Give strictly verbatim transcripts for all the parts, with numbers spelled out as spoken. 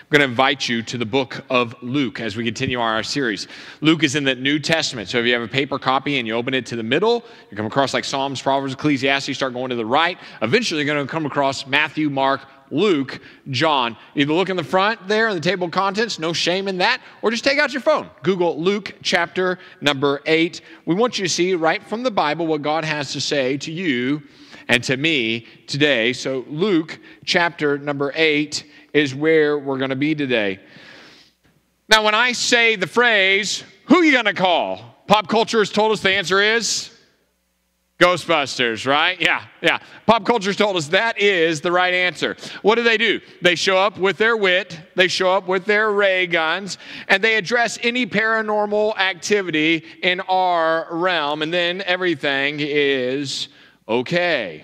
I'm going to invite you to the book of Luke as we continue our series. Luke is in the New Testament, so if you have a paper copy and you open it to the middle, you come across like Psalms, Proverbs, Ecclesiastes, start going to the right. Eventually, you're going to come across Matthew, Mark, Luke, John. Either look in the front there in the table of contents, no shame in that, or just take out your phone. Google Luke chapter number eight. We want you to see right from the Bible what God has to say to you and to me today. So Luke chapter number eight is where we're going to be today. Now, when I say the phrase, who are you going to call? Pop culture has told us the answer is Ghostbusters, right? Yeah, yeah. Pop culture has told us that is the right answer. What do they do? They show up with their wit, they show up with their ray guns, and they address any paranormal activity in our realm, and then everything is okay.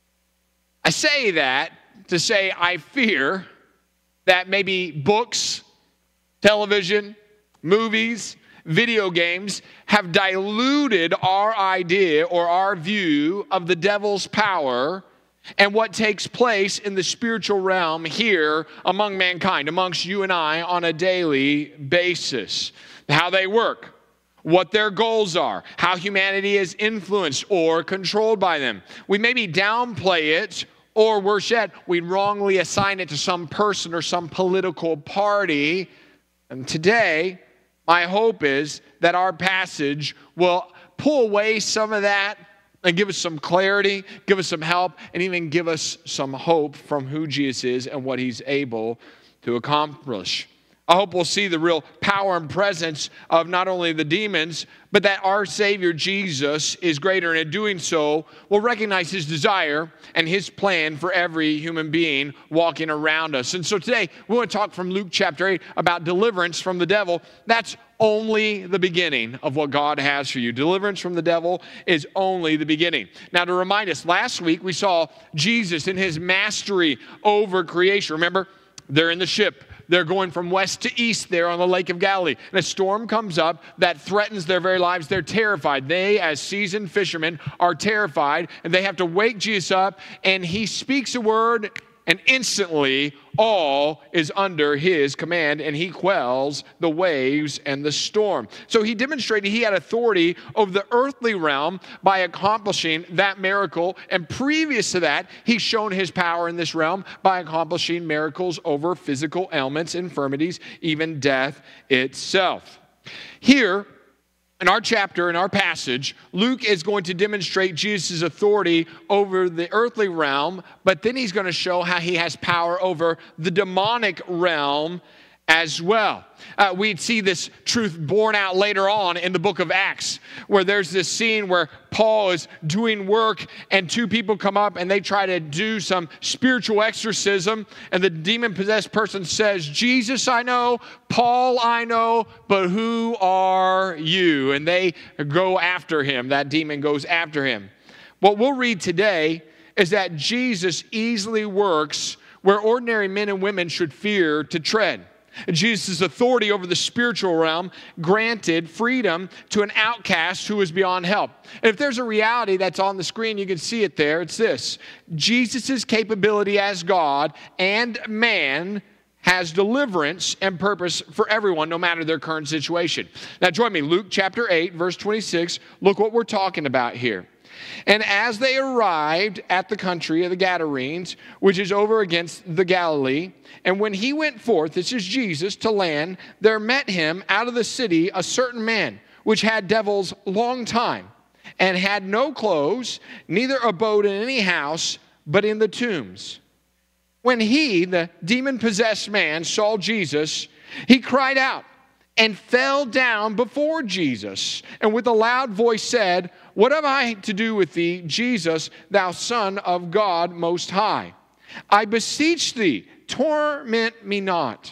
I say that to say I fear that maybe books, television, movies, video games have diluted our idea or our view of the devil's power and what takes place in the spiritual realm here among mankind, amongst you and I on a daily basis. How they work, what their goals are, how humanity is influenced or controlled by them. We maybe downplay it, or worse yet, we wrongly assign it to some person or some political party. And today, my hope is that our passage will pull away some of that and give us some clarity, give us some help, and even give us some hope from who Jesus is and what he's able to accomplish. I hope we'll see the real power and presence of not only the demons, but that our Savior Jesus is greater. And in doing so, we'll recognize his desire and his plan for every human being walking around us. And so today, we want to talk from Luke chapter eight about deliverance from the devil. That's only the beginning of what God has for you. Deliverance from the devil is only the beginning. Now, to remind us, last week we saw Jesus in his mastery over creation. Remember, they're in the ship. They're going from west to east there on the Lake of Galilee. And a storm comes up that threatens their very lives. They're terrified. They, as seasoned fishermen, are terrified. And they have to wake Jesus up. And he speaks a word, and instantly all is under his command, and he quells the waves and the storm. So he demonstrated he had authority over the earthly realm by accomplishing that miracle. And previous to that, he's shown his power in this realm by accomplishing miracles over physical ailments, infirmities, even death itself. Here, in our chapter, in our passage, Luke is going to demonstrate Jesus' authority over the earthly realm, but then he's going to show how he has power over the demonic realm as well. Uh, we'd see this truth borne out later on in the book of Acts, where there's this scene where Paul is doing work and two people come up and they try to do some spiritual exorcism, and the demon-possessed person says, "Jesus I know, Paul I know, but who are you?" And they go after him. That demon goes after him. What we'll read today is that Jesus easily works where ordinary men and women should fear to tread. Jesus' authority over the spiritual realm granted freedom to an outcast who was beyond help. And if there's a reality that's on the screen, you can see it there. It's this: Jesus' capability as God and man has deliverance and purpose for everyone, no matter their current situation. Now join me, Luke chapter eight, verse twenty-six. Look what we're talking about here. And as they arrived at the country of the Gadarenes, which is over against the Galilee, and when he went forth, this is Jesus, to land, there met him out of the city a certain man, which had devils long time, and had no clothes, neither abode in any house, but in the tombs. When he, the demon-possessed man, saw Jesus, he cried out and fell down before Jesus, and with a loud voice said, "What have I to do with thee, Jesus, thou Son of God Most High? I beseech thee, torment me not."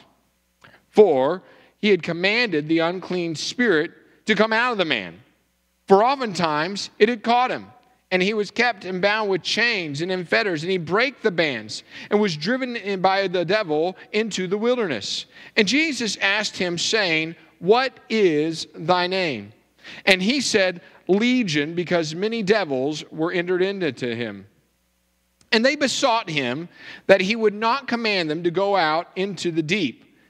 For he had commanded the unclean spirit to come out of the man. For oftentimes it had caught him, and he was kept and bound with chains and in fetters, and he brake the bands, and was driven in by the devil into the wilderness. And Jesus asked him, saying, "What is thy name?" And he said, "Legion," because many devils were entered into him. And they besought him that he would not command them to go out into the deep.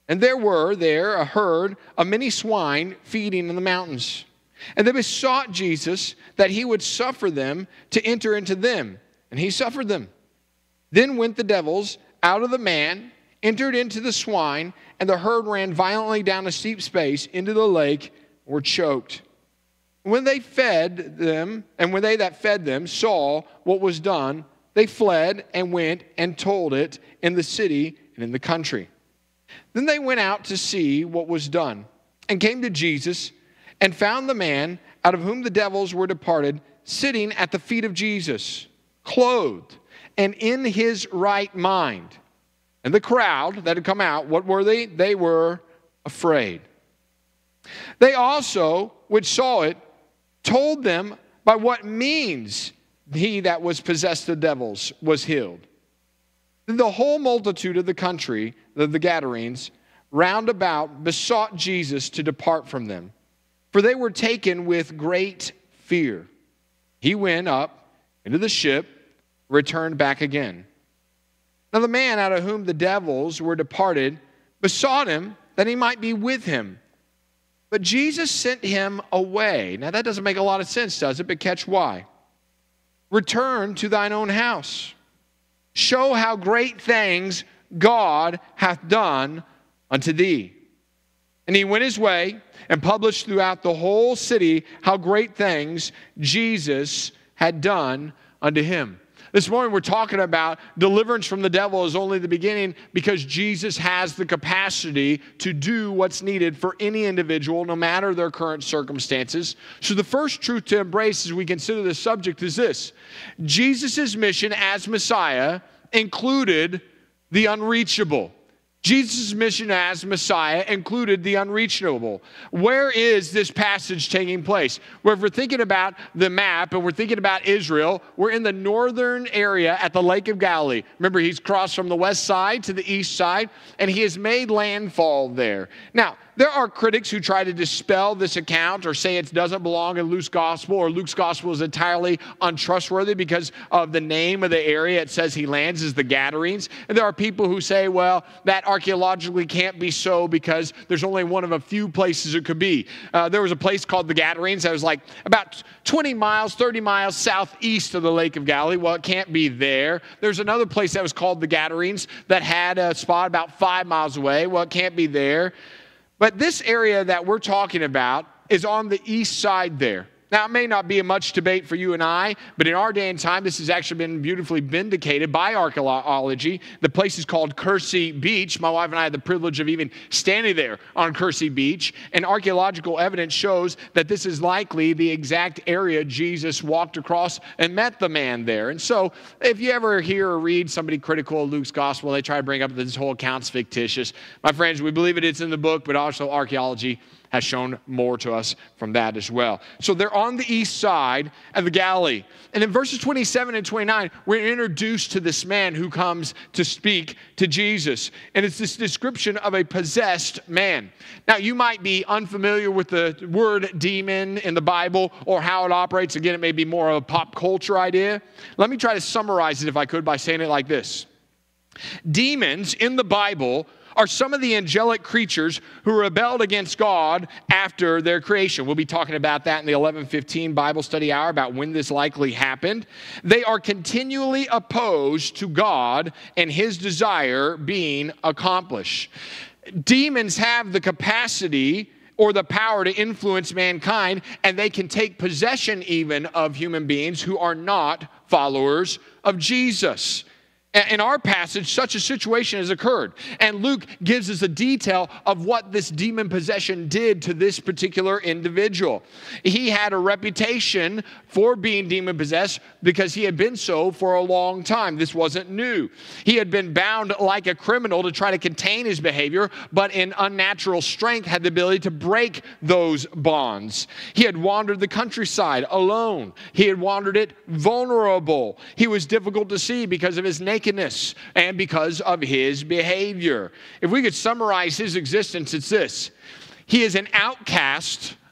And there were there a herd of many swine feeding in the mountains. And they besought Jesus that he would suffer them to enter into them. And he suffered them. Then went the devils out of the man, entered into the swine, and the herd ran violently down a steep space into the lake, and were choked. When they fed them, and when they that fed them saw what was done, they fled and went and told it in the city and in the country. Then they went out to see what was done, and came to Jesus, and found the man out of whom the devils were departed, sitting at the feet of Jesus, clothed, and in his right mind. And the crowd that had come out, what were they? They were afraid. They also, which saw it, told them by what means he that was possessed of devils was healed. The whole multitude of the country, the, the Gadarenes, round about besought Jesus to depart from them, for they were taken with great fear. He went up into the ship, returned back again. Now the man out of whom the devils were departed besought him that he might be with him. But Jesus sent him away. Now that doesn't make a lot of sense, does it? But catch why. Return to thine own house. Show how great things God hath done unto thee. And he went his way and published throughout the whole city how great things Jesus had done unto him. This morning we're talking about deliverance from the devil is only the beginning, because Jesus has the capacity to do what's needed for any individual, no matter their current circumstances. So the first truth to embrace as we consider this subject is this: Jesus' mission as Messiah included the unreachable. Jesus' mission as Messiah included the unreachable. Where is this passage taking place? Well, if we're thinking about the map and we're thinking about Israel, we're in the northern area at the Lake of Galilee. Remember, he's crossed from the west side to the east side, and he has made landfall there. Now, there are critics who try to dispel this account or say it doesn't belong in Luke's gospel, or Luke's gospel is entirely untrustworthy because of the name of the area it says he lands is the Gadarenes. And there are people who say, well, that archaeologically can't be so because there's only one of a few places it could be. Uh, there was a place called the Gadarenes that was like about twenty miles, thirty miles southeast of the Lake of Galilee. Well, it can't be there. There's another place that was called the Gadarenes that had a spot about five miles away. Well, it can't be there. But this area that we're talking about is on the east side there. Now, it may not be much debate for you and I, but in our day and time, this has actually been beautifully vindicated by archaeology. The place is called Kersey Beach. My wife and I had the privilege of even standing there on Kersey Beach, and archaeological evidence shows that this is likely the exact area Jesus walked across and met the man there. And so, if you ever hear or read somebody critical of Luke's gospel, they try to bring up that this whole account's fictitious. My friends, we believe it, it's in the book, but also archaeology has shown more to us from that as well. So they're on the east side of the Galilee. And in verses twenty-seven and twenty-nine, we're introduced to this man who comes to speak to Jesus. And it's this description of a possessed man. Now, you might be unfamiliar with the word demon in the Bible or how it operates. Again, it may be more of a pop culture idea. Let me try to summarize it, if I could, by saying it like this. Demons in the Bible are some of the angelic creatures who rebelled against God after their creation. We'll be talking about that in the eleven fifteen Bible study hour, about when this likely happened. They are continually opposed to God and his desire being accomplished. Demons have the capacity or the power to influence mankind, and they can take possession even of human beings who are not followers of Jesus. In our passage, such a situation has occurred. And Luke gives us a detail of what this demon possession did to this particular individual. He had a reputation for being demon possessed because he had been so for a long time. This wasn't new. He had been bound like a criminal to try to contain his behavior, but in unnatural strength had the ability to break those bonds. He had wandered the countryside alone. He had wandered it vulnerable. He was difficult to see because of his nakedness and because of his behavior. If we could summarize his existence, it's this: he is an outcast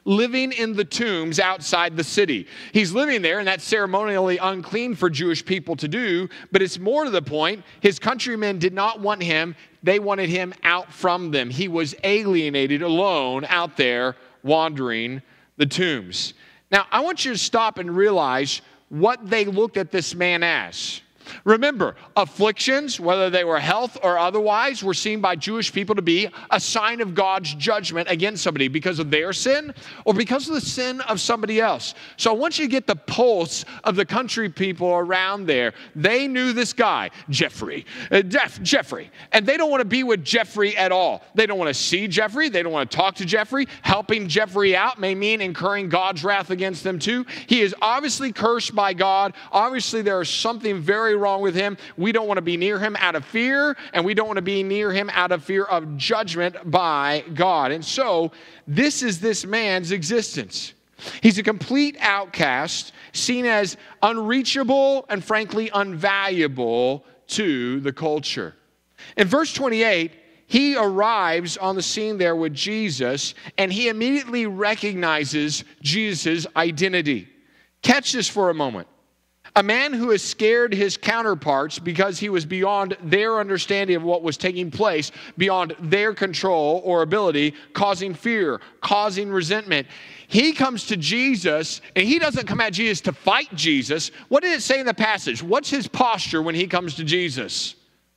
living in the tombs outside the city. He's living there, and that's ceremonially unclean for Jewish people to do, but it's more to the point, his countrymen did not want him. They wanted him out from them. He was alienated, alone, out there, wandering the tombs. Now, I want you to stop and realize what they looked at this man as. Remember, afflictions, whether they were health or otherwise, were seen by Jewish people to be a sign of God's judgment against somebody because of their sin or because of the sin of somebody else. So I want you to get the pulse of the country people around there. They knew this guy, Jeffrey, uh, Jeff, Jeffrey, and they don't want to be with Jeffrey at all. They don't want to see Jeffrey. They don't want to talk to Jeffrey. Helping Jeffrey out may mean incurring God's wrath against them too. He is obviously cursed by God. Obviously, there is something very wrong with him. We don't want to be near him out of fear, and we don't want to be near him out of fear of judgment by God. And so this is this man's existence. He's a complete outcast, seen as unreachable and frankly unvaluable to the culture. In verse twenty-eight, he arrives on the scene there with Jesus, and he immediately recognizes Jesus' identity. Catch this for a moment. A man who has scared his counterparts because he was beyond their understanding of what was taking place, beyond their control or ability, causing fear, causing resentment. He comes to Jesus, and he doesn't come at Jesus to fight Jesus. What did it say in the passage? What's his posture when he comes to Jesus?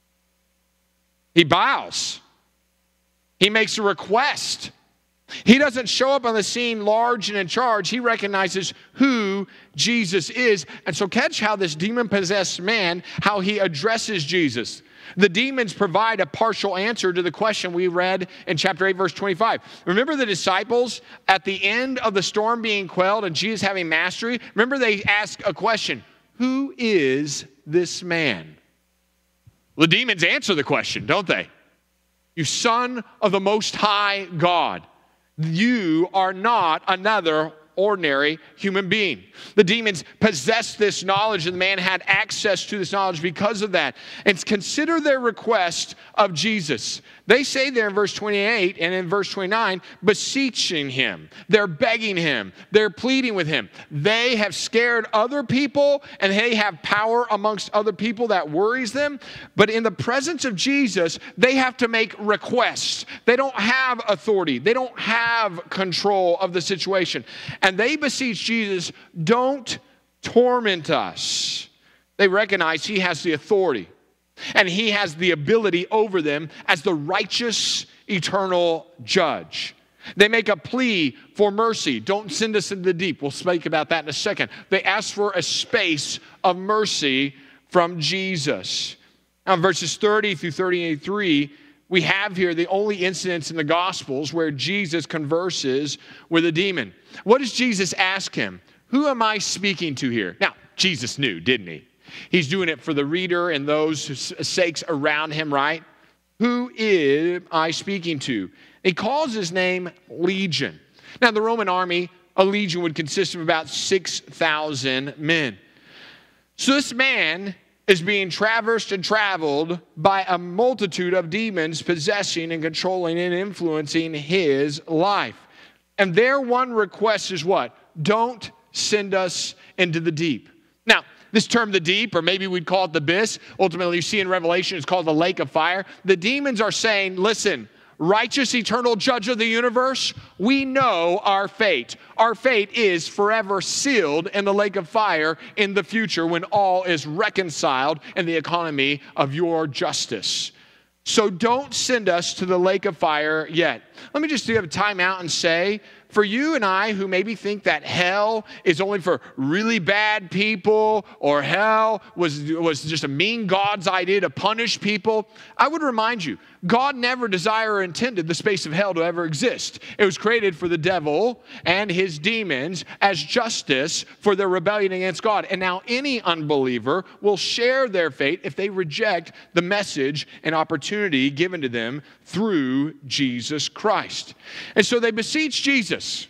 He bows. He makes a request. He doesn't show up on the scene large and in charge. He recognizes who Jesus is. And so catch how this demon-possessed man, how he addresses Jesus. The demons provide a partial answer to the question we read in chapter eight, verse twenty-five. Remember the disciples at the end of the storm being quelled and Jesus having mastery? Remember they ask a question, who is this man? The demons answer the question, don't they? You son of the Most High God. You are not another ordinary human being. The demons possessed this knowledge, and the man had access to this knowledge because of that. And consider their request of Jesus. They say there in verse twenty-eight and in verse twenty-nine, beseeching him. They're begging him. They're pleading with him. They have scared other people, and they have power amongst other people that worries them. But in the presence of Jesus, they have to make requests. They don't have authority. They don't have control of the situation. And they beseech Jesus, don't torment us. They recognize he has the authority. And he has the ability over them as the righteous, eternal judge. They make a plea for mercy. Don't send us into the deep. We'll speak about that in a second. They ask for a space of mercy from Jesus. Now, in verses thirty through thirty-three, we have here the only incidents in the Gospels where Jesus converses with a demon. What does Jesus ask him? Who am I speaking to here? Now, Jesus knew, didn't he? He's doing it for the reader and those sakes around him, right? Who am I speaking to? He calls his name Legion. Now, the Roman army, a legion would consist of about six thousand men. So this man is being traversed and traveled by a multitude of demons possessing and controlling and influencing his life. And their one request is what? Don't send us into the deep. Now, this term, the deep, or maybe we'd call it the abyss, ultimately you see in Revelation it's called the lake of fire. The demons are saying, listen, righteous, eternal judge of the universe, we know our fate. Our fate is forever sealed in the lake of fire in the future when all is reconciled in the economy of your justice. So don't send us to the lake of fire yet. Let me just do a time out and say, for you and I who maybe think that hell is only for really bad people, or hell was, was just a mean God's idea to punish people, I would remind you, God never desired or intended the space of hell to ever exist. It was created for the devil and his demons as justice for their rebellion against God. And now any unbeliever will share their fate if they reject the message and opportunity given to them through Jesus Christ. And so they beseech Jesus.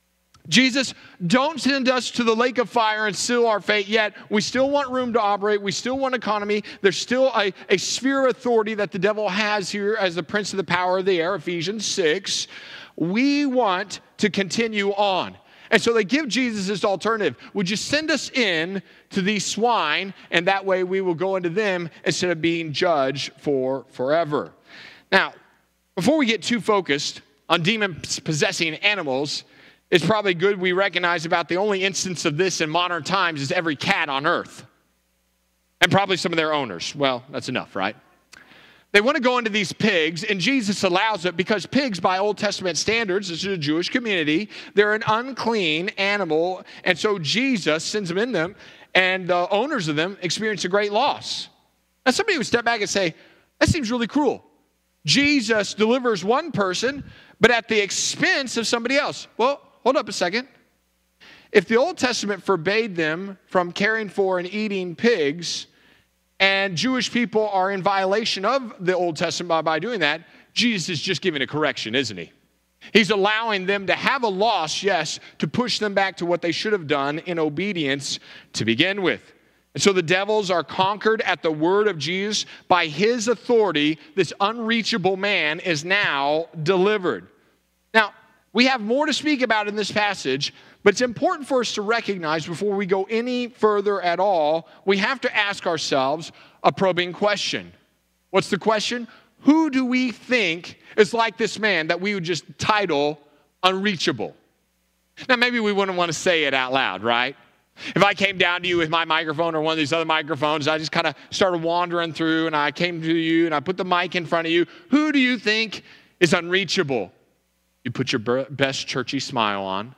Jesus, don't send us to the lake of fire and seal our fate yet. We still want room to operate. We still want economy. There's still a, a sphere of authority that the devil has here as the prince of the power of the air, Ephesians six. We want to continue on. And so they give Jesus this alternative. Would you send us in to these swine, and that way we will go into them instead of being judged for forever. Now, before we get too focused on demons possessing animals, it's probably good we recognize about the only instance of this in modern times is every cat on earth. And probably some of their owners. Well, that's enough, right? They want to go into these pigs, and Jesus allows it because pigs, by Old Testament standards, this is a Jewish community, they're an unclean animal, and so Jesus sends them in them, and the owners of them experience a great loss. Now, somebody would step back and say, that seems really cruel. Jesus delivers one person, but at the expense of somebody else. Well, hold up a second. If the Old Testament forbade them from caring for and eating pigs, and Jewish people are in violation of the Old Testament by, by doing that, Jesus is just giving a correction, isn't he? He's allowing them to have a loss, yes, to push them back to what they should have done in obedience to begin with. And so the devils are conquered at the word of Jesus. By his authority, this unreachable man is now delivered. Now, we have more to speak about in this passage, but it's important for us to recognize before we go any further at all, we have to ask ourselves a probing question. What's the question? Who do we think is like this man that we would just title unreachable? Now, maybe we wouldn't want to say it out loud, right? If I came down to you with my microphone or one of these other microphones, I just kind of started wandering through and I came to you and I put the mic in front of you. Who do you think is unreachable? You put your best churchy smile on.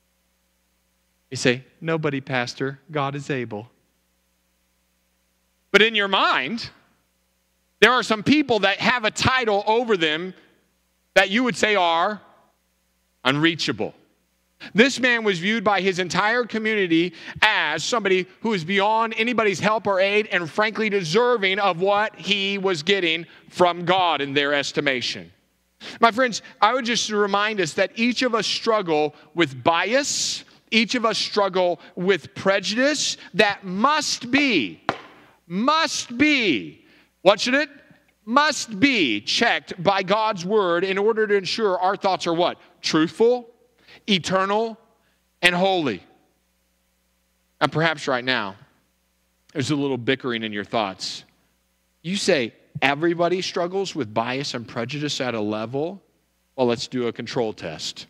You say, nobody, Pastor. God is able. But in your mind, there are some people that have a title over them that you would say are unreachable. This man was viewed by his entire community as somebody who is beyond anybody's help or aid and frankly deserving of what he was getting from God in their estimation. My friends, I would just remind us that each of us struggle with bias. Each of us struggle with prejudice that must be, must be, what should it? Must be checked by God's word in order to ensure our thoughts are what? Truthful, eternal, and holy. And perhaps right now, there's a little bickering in your thoughts. You say, everybody struggles with bias and prejudice at a level? Well, let's do a control test.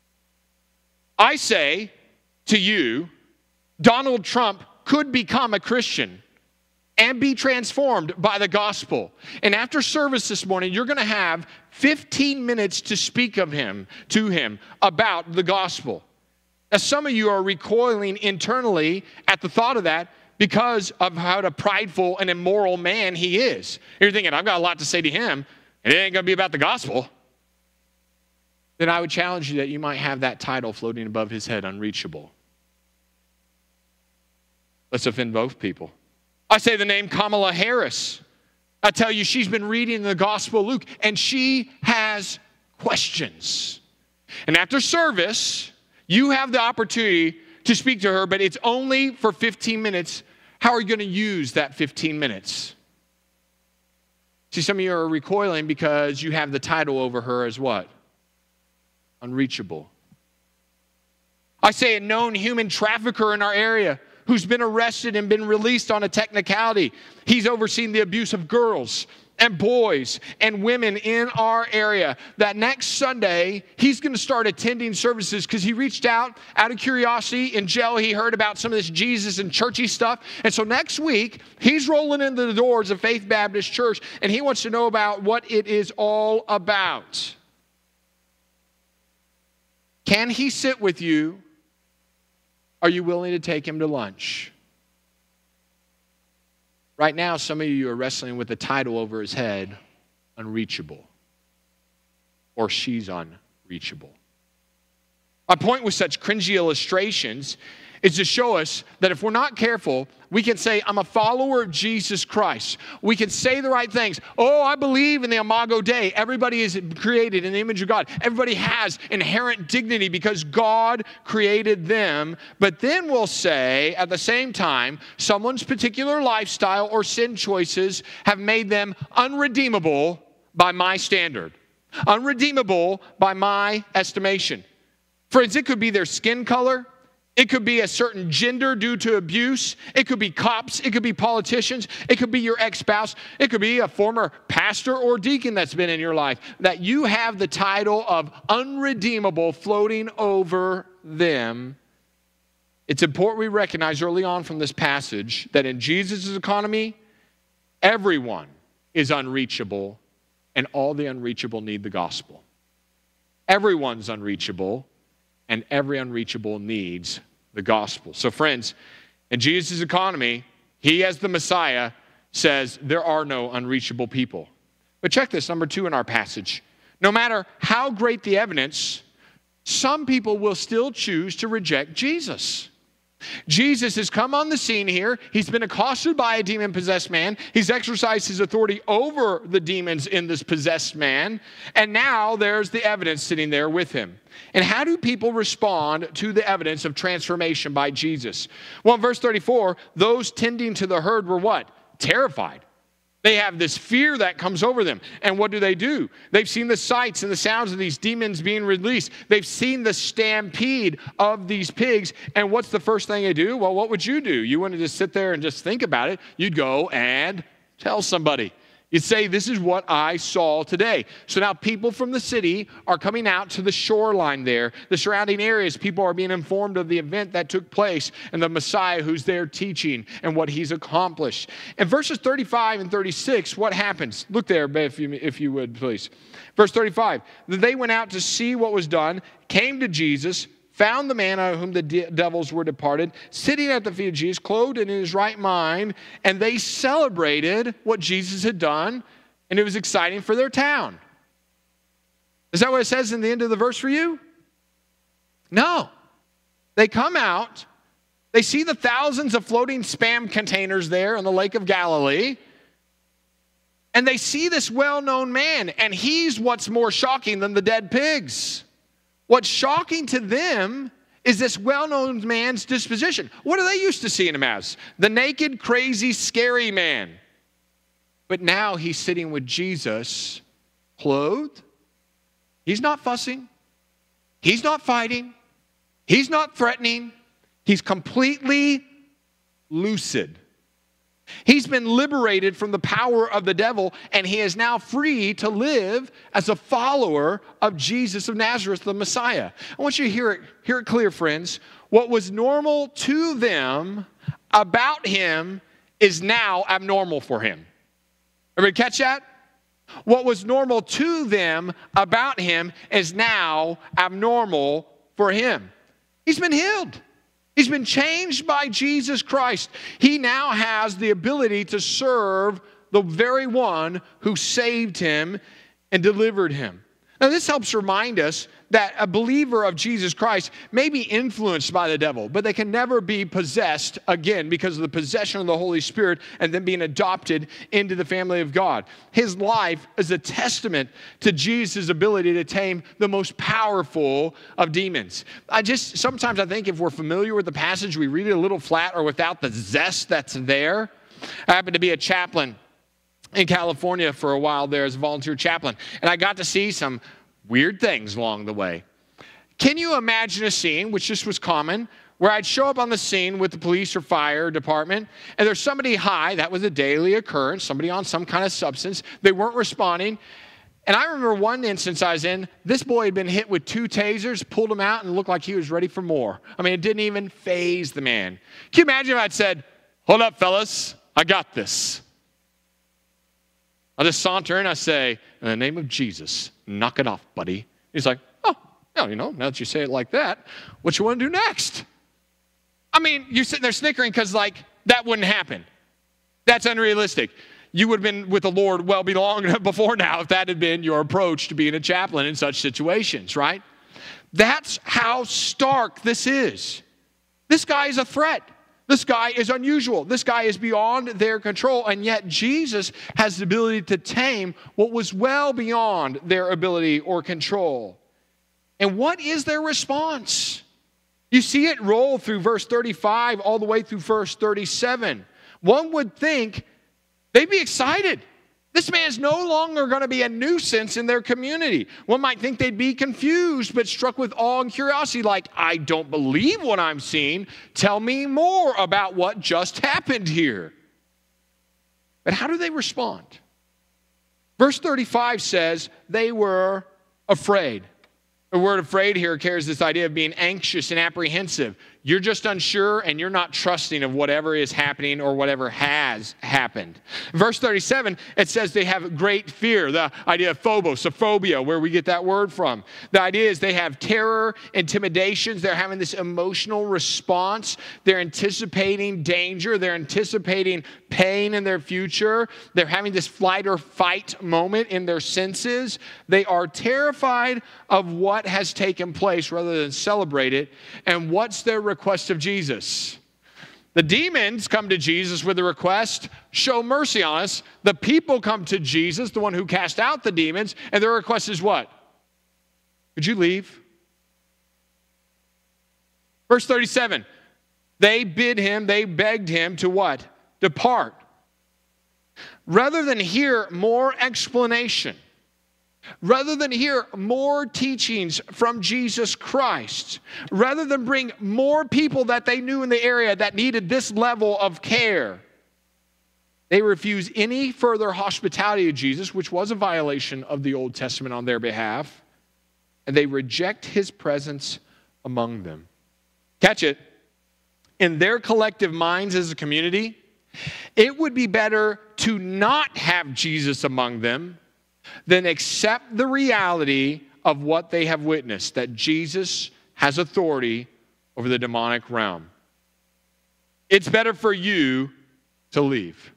I say to you, Donald Trump could become a Christian and be transformed by the gospel. And after service this morning, you're going to have fifteen minutes to speak of him, to him, about the gospel. Now, some of you are recoiling internally at the thought of that because of how a prideful and immoral man he is. You're thinking, I've got a lot to say to him, and it ain't going to be about the gospel. Then I would challenge you that you might have that title floating above his head, unreachable. Let's offend both people. I say the name Kamala Harris. I tell you, she's been reading the Gospel of Luke, and she has questions. And after service, you have the opportunity to speak to her, but it's only for fifteen minutes. How are you going to use that fifteen minutes? See, some of you are recoiling because you have the title over her as what? Unreachable. I say a known human trafficker in our area who's been arrested and been released on a technicality. He's overseen the abuse of girls and boys and women in our area. That next Sunday, he's going to start attending services because he reached out out of curiosity. In jail, he heard about some of this Jesus and churchy stuff. And so next week, he's rolling into the doors of Faith Baptist Church, and he wants to know about what it is all about. Can he sit with you? Are you willing to take him to lunch? Right now, some of you are wrestling with the title over his head, unreachable. Or she's unreachable. My point with such cringy illustrations is to show us that if we're not careful, we can say, I'm a follower of Jesus Christ. We can say the right things. Oh, I believe in the Imago Dei. Everybody is created in the image of God. Everybody has inherent dignity because God created them. But then we'll say, at the same time, someone's particular lifestyle or sin choices have made them unredeemable by my standard. Unredeemable by my estimation. Friends, it could be their skin color. It could be a certain gender due to abuse. It could be cops. It could be politicians. It could be your ex-spouse. It could be a former pastor or deacon that's been in your life, that you have the title of unredeemable floating over them. It's important we recognize early on from this passage that in Jesus' economy, everyone is unreachable, and all the unreachable need the gospel. Everyone's unreachable, and every unreachable needs the gospel. So friends, in Jesus' economy, he as the Messiah says there are no unreachable people. But check this, number two in our passage. No matter how great the evidence, some people will still choose to reject Jesus. Jesus has come on the scene here. He's been accosted by a demon-possessed man. He's exercised his authority over the demons in this possessed man. And now there's the evidence sitting there with him. And how do people respond to the evidence of transformation by Jesus? Well, in verse thirty-four, those tending to the herd were what? Terrified. They have this fear that comes over them. And what do they do? They've seen the sights and the sounds of these demons being released. They've seen the stampede of these pigs. And what's the first thing they do? Well, what would you do? You wouldn't just sit there and just think about it. You'd go and tell somebody. You'd say, this is what I saw today. So now people from the city are coming out to the shoreline there. The surrounding areas, people are being informed of the event that took place and the Messiah who's there teaching and what he's accomplished. In verses thirty-five and thirty-six, what happens? Look there, if you, if you would, please. Verse thirty-five, they went out to see what was done, came to Jesus, found the man out of whom the de- devils were departed, sitting at the feet of Jesus, clothed and in his right mind, and they celebrated what Jesus had done, and it was exciting for their town. Is that what it says in the end of the verse for you? No. They come out, they see the thousands of floating spam containers there on the Lake of Galilee, and they see this well-known man, and he's what's more shocking than the dead pigs. What's shocking to them is this well-known man's disposition. What are they used to seeing him as? The naked, crazy, scary man. But now he's sitting with Jesus, clothed. He's not fussing. He's not fighting. He's not threatening. He's completely lucid. He's been liberated from the power of the devil, and he is now free to live as a follower of Jesus of Nazareth, the Messiah. I want you to hear it, hear it clear, friends. What was normal to them about him is now abnormal for him. Everybody catch that? What was normal to them about him is now abnormal for him. He's been healed. He's been changed by Jesus Christ. He now has the ability to serve the very one who saved him and delivered him. Now, this helps remind us that a believer of Jesus Christ may be influenced by the devil, but they can never be possessed again because of the possession of the Holy Spirit and then being adopted into the family of God. His life is a testament to Jesus' ability to tame the most powerful of demons. I just, sometimes I think if we're familiar with the passage, we read it a little flat or without the zest that's there. I happen to be a chaplain in California for a while there as a volunteer chaplain, and I got to see some weird things along the way. Can you imagine a scene, which just was common, where I'd show up on the scene with the police or fire department, and there's somebody high, that was a daily occurrence, somebody on some kind of substance, they weren't responding, and I remember one instance I was in, this boy had been hit with two tasers, pulled him out, and looked like he was ready for more. I mean, it didn't even faze the man. Can you imagine if I'd said, hold up, fellas, I got this. I just saunter in, I say, in the name of Jesus, knock it off, buddy. He's like, oh, no, you know, now that you say it like that, what you want to do next? I mean, you're sitting there snickering because, like, that wouldn't happen. That's unrealistic. You would have been with the Lord well long before now if that had been your approach to being a chaplain in such situations, right? That's how stark this is. This guy is a threat. This guy is unusual. This guy is beyond their control, and yet Jesus has the ability to tame what was well beyond their ability or control. And what is their response? You see it roll through verse thirty-five all the way through verse thirty-seven. One would think they'd be excited. This man's no longer going to be a nuisance in their community. One might think they'd be confused, but struck with awe and curiosity, like, I don't believe what I'm seeing. Tell me more about what just happened here. But how do they respond? Verse thirty-five says they were afraid. The word afraid here carries this idea of being anxious and apprehensive. You're just unsure and you're not trusting of whatever is happening or whatever has happened. Verse thirty-seven, it says they have great fear. The idea of phobos, a phobia, where we get that word from. The idea is they have terror, intimidations. They're having this emotional response. They're anticipating danger. They're anticipating pain in their future. They're having this flight or fight moment in their senses. They are terrified of what has taken place rather than celebrate it. And what's their request of Jesus? The demons come to Jesus with a request, show mercy on us. The people come to Jesus, the one who cast out the demons, and their request is what? Could you leave? Verse thirty-seven, they bid him, they begged him to what? Depart. Rather than hear more explanation, rather than hear more teachings from Jesus Christ, rather than bring more people that they knew in the area that needed this level of care, they refuse any further hospitality of Jesus, which was a violation of the Old Testament on their behalf, and they reject his presence among them. Catch it. In their collective minds as a community, it would be better to not have Jesus among them then accept the reality of what they have witnessed, that Jesus has authority over the demonic realm. It's better for you to leave.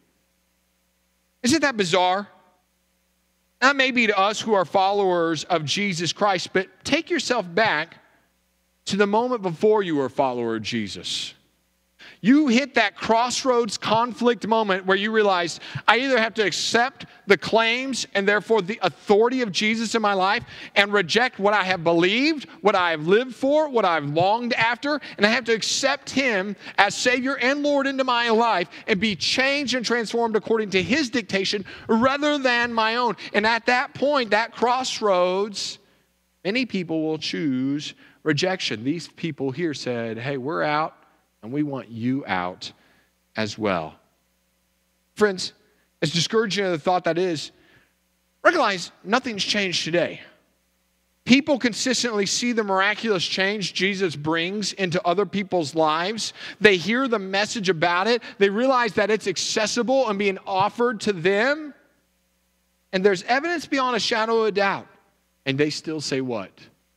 Isn't that bizarre? That may be to us who are followers of Jesus Christ, but take yourself back to the moment before you were a follower of Jesus. You hit that crossroads conflict moment where you realize I either have to accept the claims and therefore the authority of Jesus in my life and reject what I have believed, what I have lived for, what I've longed after, and I have to accept him as Savior and Lord into my life and be changed and transformed according to his dictation rather than my own. And at that point, that crossroads, many people will choose rejection. These people here said, hey, we're out. And we want you out as well. Friends, as discouraging as the thought that is, recognize nothing's changed today. People consistently see the miraculous change Jesus brings into other people's lives. They hear the message about it. They realize that it's accessible and being offered to them. And there's evidence beyond a shadow of a doubt. And they still say what?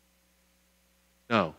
No.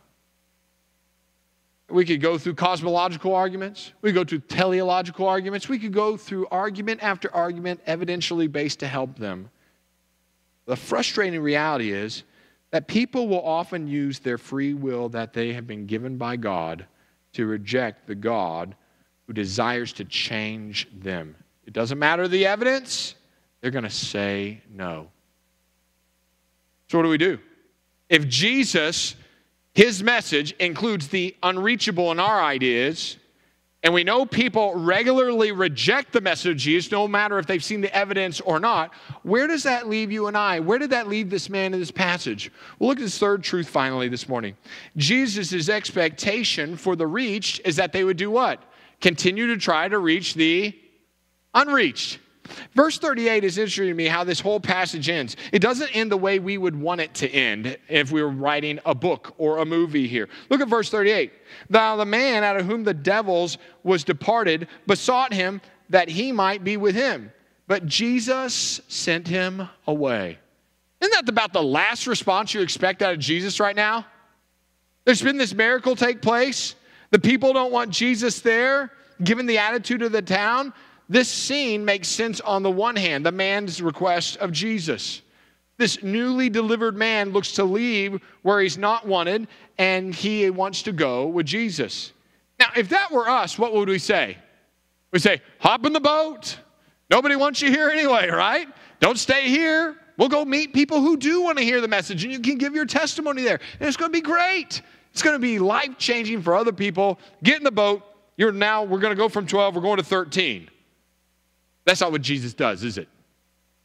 We could go through cosmological arguments. We could go through teleological arguments. We could go through argument after argument, evidentially based to help them. The frustrating reality is that people will often use their free will that they have been given by God to reject the God who desires to change them. It doesn't matter the evidence. They're going to say no. So what do we do? If Jesus, his message includes the unreachable in our ideas, and we know people regularly reject the message of Jesus, no matter if they've seen the evidence or not, where does that leave you and I? Where did that leave this man in this passage? Well, look at this third truth finally this morning. Jesus' expectation for the reached is that they would do what? Continue to try to reach the unreached. Verse thirty-eight is interesting to me how this whole passage ends. It doesn't end the way we would want it to end if we were writing a book or a movie here. Look at verse thirty-eight. Now the man out of whom the devils was departed besought him that he might be with him. But Jesus sent him away. Isn't that about the last response you expect out of Jesus right now? There's been this miracle take place. The people don't want Jesus there, given the attitude of the town. This scene makes sense on the one hand, the man's request of Jesus. This newly delivered man looks to leave where he's not wanted, and he wants to go with Jesus. Now, if that were us, what would we say? We'd say, hop in the boat. Nobody wants you here anyway, right? Don't stay here. We'll go meet people who do want to hear the message, and you can give your testimony there. And it's going to be great. It's going to be life-changing for other people. Get in the boat. You're now, we're going to go from twelve, we're going to thirteen. That's not what Jesus does, is it?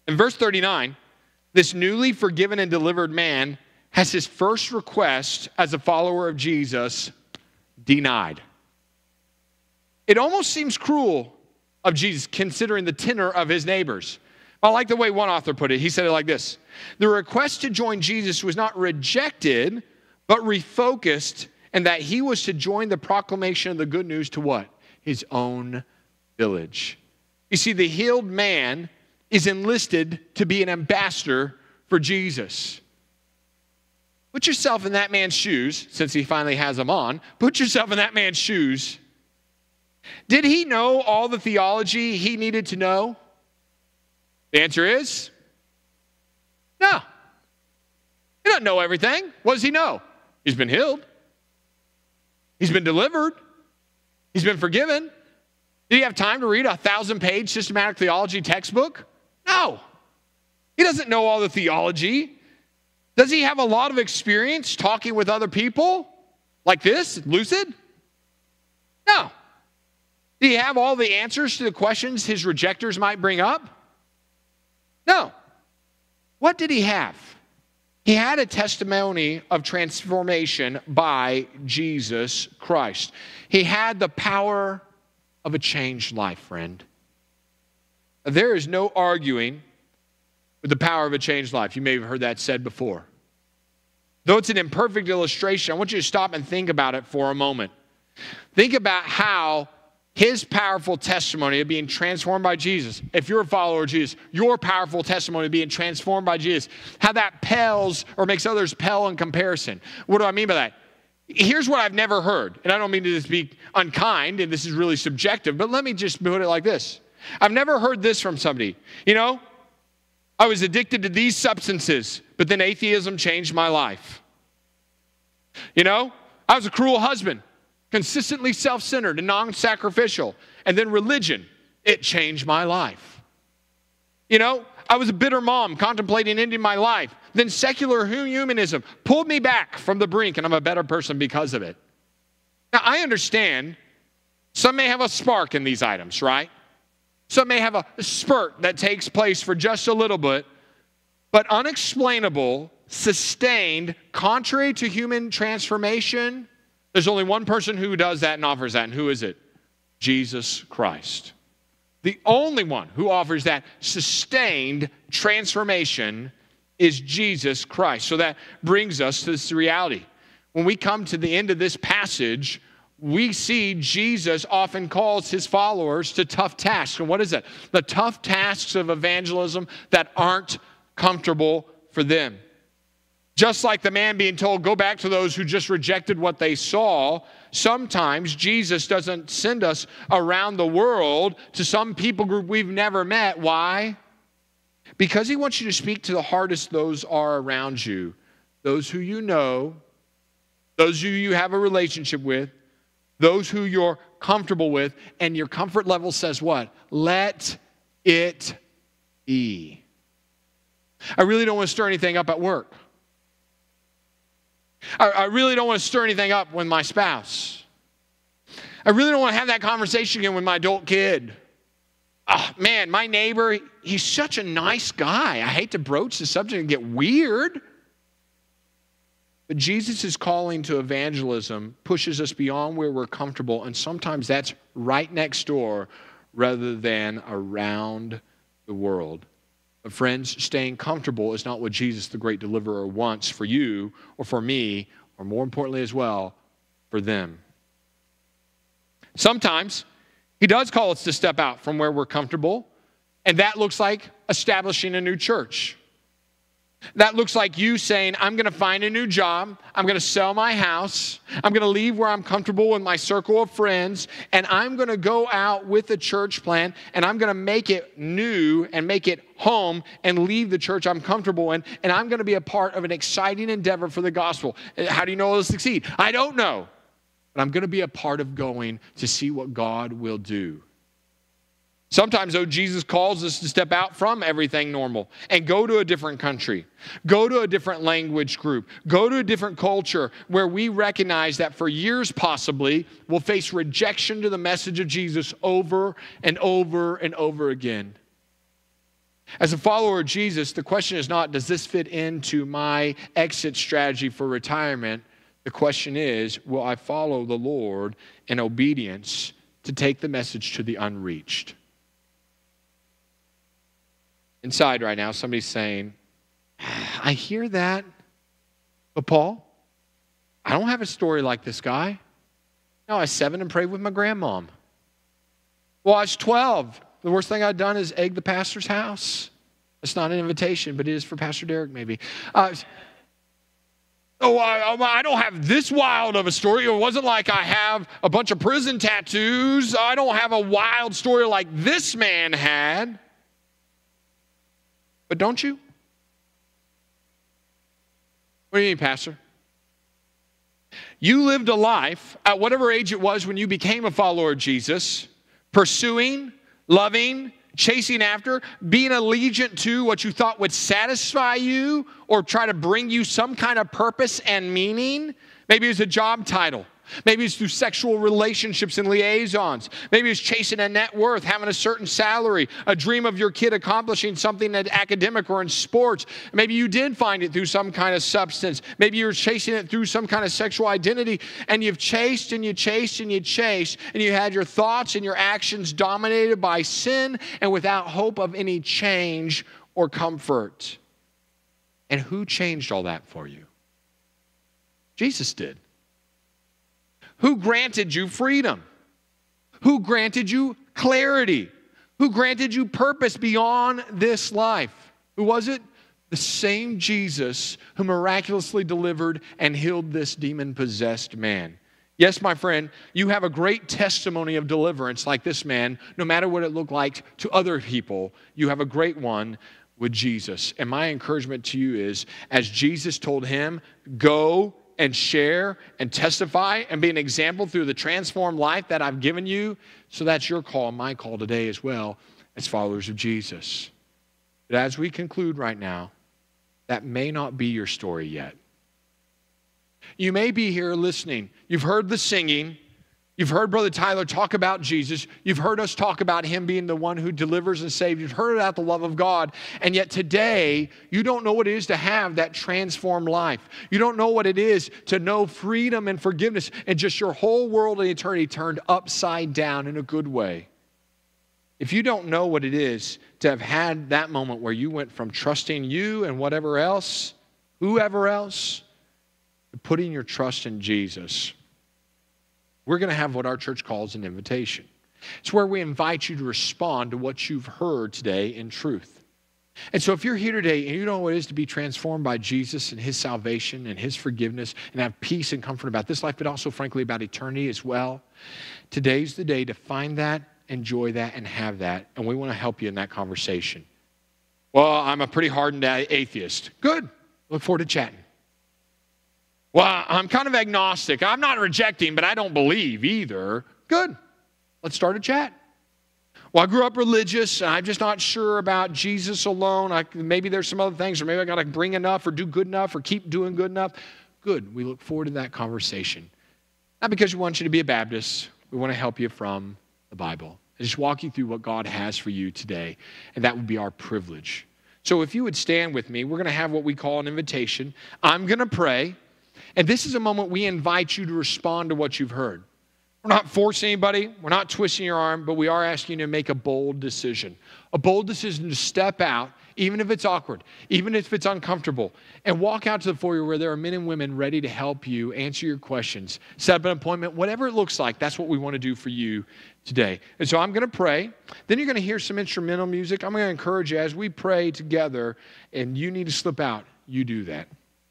In verse thirty-nine, this newly forgiven and delivered man has his first request as a follower of Jesus denied. It almost seems cruel of Jesus considering the tenor of his neighbors. I like the way one author put it. He said it like this: the request to join Jesus was not rejected, but refocused, and that he was to join the proclamation of the good news to what? His own village. You see, the healed man is enlisted to be an ambassador for Jesus. Put yourself in that man's shoes, since he finally has them on. Put yourself in that man's shoes. Did he know all the theology he needed to know? The answer is no. He doesn't know everything. What does he know? He's been healed. He's been delivered. He's been forgiven. Did he have time to read a thousand-page systematic theology textbook? No. He doesn't know all the theology. Does he have a lot of experience talking with other people like this, lucid? No. Do you have all the answers to the questions his rejectors might bring up? No. What did he have? He had a testimony of transformation by Jesus Christ. He had the power of a changed life, friend. There is no arguing with the power of a changed life. You may have heard that said before. Though it's an imperfect illustration, I want you to stop and think about it for a moment. Think about how his powerful testimony of being transformed by Jesus, if you're a follower of Jesus, your powerful testimony of being transformed by Jesus, how that pales or makes others pale in comparison. What do I mean by that? Here's what I've never heard, and I don't mean to just be unkind, and this is really subjective, but let me just put it like this. I've never heard this from somebody. You know, I was addicted to these substances, but then atheism changed my life. You know, I was a cruel husband, consistently self-centered and non-sacrificial, and then religion, it changed my life. You know, I was a bitter mom contemplating ending my life. Then secular humanism pulled me back from the brink, and I'm a better person because of it. Now, I understand some may have a spark in these items, right? Some may have a spurt that takes place for just a little bit, but unexplainable, sustained, contrary to human transformation. There's only one person who does that and offers that, and who is it? Jesus Christ. The only one who offers that sustained transformation is Jesus Christ. So that brings us to this reality. When we come to the end of this passage, we see Jesus often calls his followers to tough tasks. And what is that? The tough tasks of evangelism that aren't comfortable for them. Just like the man being told, go back to those who just rejected what they saw, sometimes Jesus doesn't send us around the world to some people group we've never met. Why? Because he wants you to speak to the hardest those are around you, those who you know, those who you have a relationship with, those who you're comfortable with, and your comfort level says what? Let it be. I really don't want to stir anything up at work. I, I really don't want to stir anything up with my spouse. I really don't want to have that conversation again with my adult kid. Oh, man, my neighbor, he's such a nice guy. I hate to broach the subject and get weird. But Jesus' calling to evangelism pushes us beyond where we're comfortable, and sometimes that's right next door rather than around the world. But friends, staying comfortable is not what Jesus, the great deliverer, wants for you or for me, or more importantly as well, for them. Sometimes he does call us to step out from where we're comfortable, and that looks like establishing a new church. That looks like you saying, I'm going to find a new job, I'm going to sell my house, I'm going to leave where I'm comfortable with my circle of friends, and I'm going to go out with a church plan, and I'm going to make it new and make it home and leave the church I'm comfortable in, and I'm going to be a part of an exciting endeavor for the gospel. How do you know it'll succeed? I don't know, but I'm going to be a part of going to see what God will do. Sometimes, though, Jesus calls us to step out from everything normal and go to a different country, go to a different language group, go to a different culture where we recognize that for years possibly we'll face rejection to the message of Jesus over and over and over again. As a follower of Jesus, the question is not, does this fit into my exit strategy for retirement? The question is, will I follow the Lord in obedience to take the message to the unreached? Inside right now, somebody's saying, I hear that, but Paul, I don't have a story like this guy. No, I was seven and prayed with my grandmom. Well, I was twelve. The worst thing I'd done is egg the pastor's house. It's not an invitation, but it is for Pastor Derek maybe. Uh, oh, I, I don't have this wild of a story. It wasn't like I have a bunch of prison tattoos. I don't have a wild story like this man had. But don't you? What do you mean, Pastor? You lived a life at whatever age it was when you became a follower of Jesus, pursuing, loving, chasing after, being allegiant to what you thought would satisfy you or try to bring you some kind of purpose and meaning. Maybe it's a job title. Maybe it's through sexual relationships and liaisons. Maybe it's chasing a net worth, having a certain salary, a dream of your kid accomplishing something at academic or in sports. Maybe you did find it through some kind of substance. Maybe you're chasing it through some kind of sexual identity, and you've chased and you chased and you chased, and you had your thoughts and your actions dominated by sin and without hope of any change or comfort. And who changed all that for you? Jesus did. Who granted you freedom? Who granted you clarity? Who granted you purpose beyond this life? Who was it? The same Jesus who miraculously delivered and healed this demon-possessed man. Yes, my friend, you have a great testimony of deliverance like this man, no matter what it looked like to other people. You have a great one with Jesus. And my encouragement to you is, as Jesus told him, go and share and testify and be an example through the transformed life that I've given you. So that's your call, my call today as well as followers of Jesus. But as we conclude right now, that may not be your story yet. You may be here listening. You've heard the singing. You've heard Brother Tyler talk about Jesus. You've heard us talk about him being the one who delivers and saves. You've heard about the love of God. And yet today, you don't know what it is to have that transformed life. You don't know what it is to know freedom and forgiveness and just your whole world and eternity turned upside down in a good way. If you don't know what it is to have had that moment where you went from trusting you and whatever else, whoever else, to putting your trust in Jesus, we're going to have what our church calls an invitation. It's where we invite you to respond to what you've heard today in truth. And so if you're here today and you know what it is to be transformed by Jesus and his salvation and his forgiveness and have peace and comfort about this life, but also, frankly, about eternity as well, today's the day to find that, enjoy that, and have that. And we want to help you in that conversation. Well, I'm a pretty hardened atheist. Good. Look forward to chatting. Well, I'm kind of agnostic. I'm not rejecting, but I don't believe either. Good. Let's start a chat. Well, I grew up religious, and I'm just not sure about Jesus alone. I, maybe there's some other things, or maybe I got to bring enough or do good enough or keep doing good enough. Good. We look forward to that conversation. Not because we want you to be a Baptist. We want to help you from the Bible. And just walk you through what God has for you today, and that would be our privilege. So if you would stand with me, we're going to have what we call an invitation. I'm going to pray. And this is a moment we invite you to respond to what you've heard. We're not forcing anybody. We're not twisting your arm, but we are asking you to make a bold decision. A bold decision to step out, even if it's awkward, even if it's uncomfortable, and walk out to the foyer where there are men and women ready to help you answer your questions, set up an appointment, whatever it looks like. That's what we want to do for you today. And so I'm going to pray. Then you're going to hear some instrumental music. I'm going to encourage you as we pray together, and you need to slip out, you do that.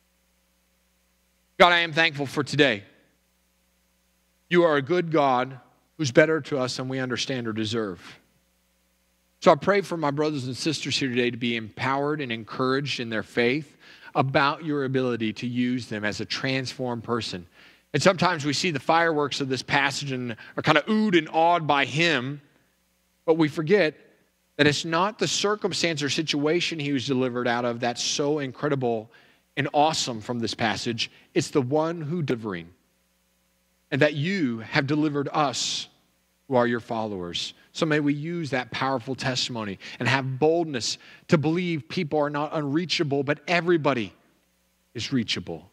God, I am thankful for today. You are a good God who's better to us than we understand or deserve. So I pray for my brothers and sisters here today to be empowered and encouraged in their faith about your ability to use them as a transformed person. And sometimes we see the fireworks of this passage and are kind of oohed and awed by him, but we forget that it's not the circumstance or situation he was delivered out of that's so incredible and awesome from this passage. It's the one who delivering. And that you have delivered us who are your followers. So may we use that powerful testimony and have boldness to believe people are not unreachable, but everybody is reachable.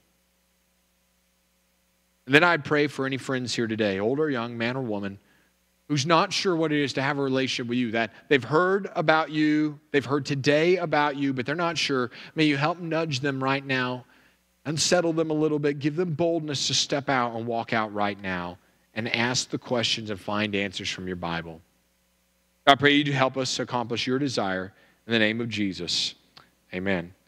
And then I pray for any friends here today, old or young, man or woman, who's not sure what it is to have a relationship with you, that they've heard about you, they've heard today about you, but they're not sure. May you help nudge them right now, unsettle them a little bit, give them boldness to step out and walk out right now and ask the questions and find answers from your Bible. I pray you to help us accomplish your desire in the name of Jesus. Amen.